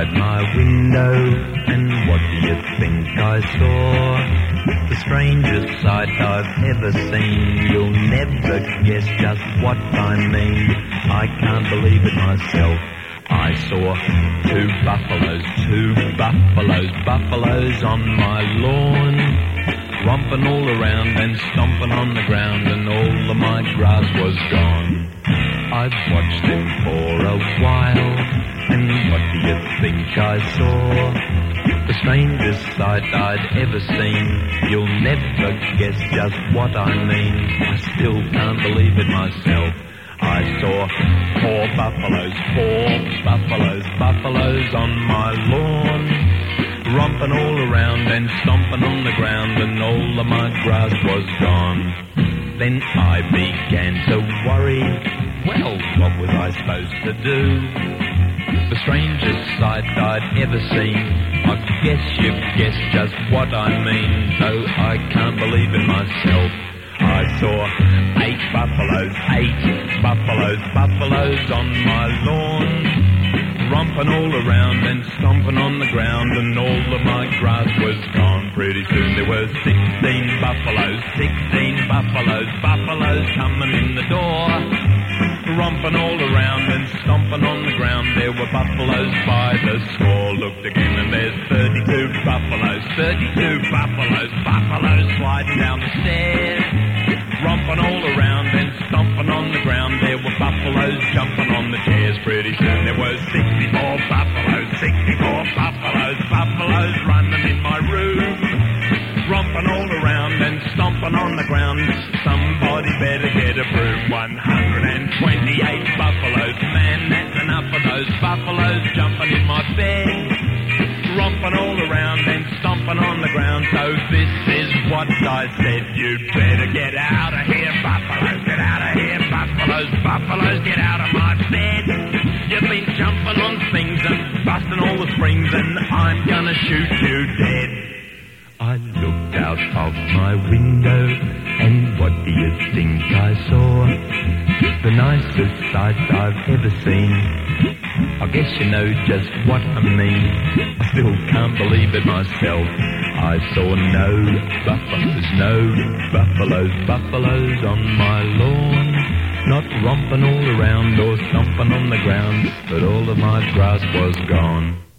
outside my window, and what do you think I saw? The strangest sight I've ever seen. You'll never guess just what I mean. I can't believe it myself. I saw two buffaloes on my lawn, romping all around and stomping on the ground, and all of my grass was gone. I've watched them for a while, and what do you think I saw? The strangest sight I'd ever seen. You'll never guess just what I mean. I still can't believe it myself. I saw four buffaloes on my lawn, romping all around and stomping on the ground, and all of my grass was gone. Then I began to worry. Well, what was I supposed to do? The strangest sight I'd ever seen. I guess you've guessed just what I mean, though I can't believe it myself. I saw eight buffaloes on my lawn, romping all around and stomping on the ground, and all of my grass was gone. Pretty soon there were 16 buffaloes coming in the door, romping all around and stomping on the ground. There were buffaloes by the score. Looked again and there's 32 buffaloes sliding down the stairs, romping all around and stomping on the ground. There were buffaloes jumping on the chairs. Pretty soon there were 64 buffaloes running in my room, romping all around and stomping on the ground. Somebody better get a broom. 128 buffaloes, man, that's enough of those buffaloes jumping in my bed, romping all around and stomping on the ground. So this is what I said: you'd better get out of here, buffaloes, get out of here, buffaloes, get out of my bed. You've been jumping on things and busting all the springs, and I'm gonna shoot you dead. I looked out of my window, and what do you think I saw? The nicest sight I've ever seen. I guess you know just what I mean. I still can't believe it myself. I saw no buffaloes on my lawn, not romping all around or stomping on the ground, but all of my grass was gone.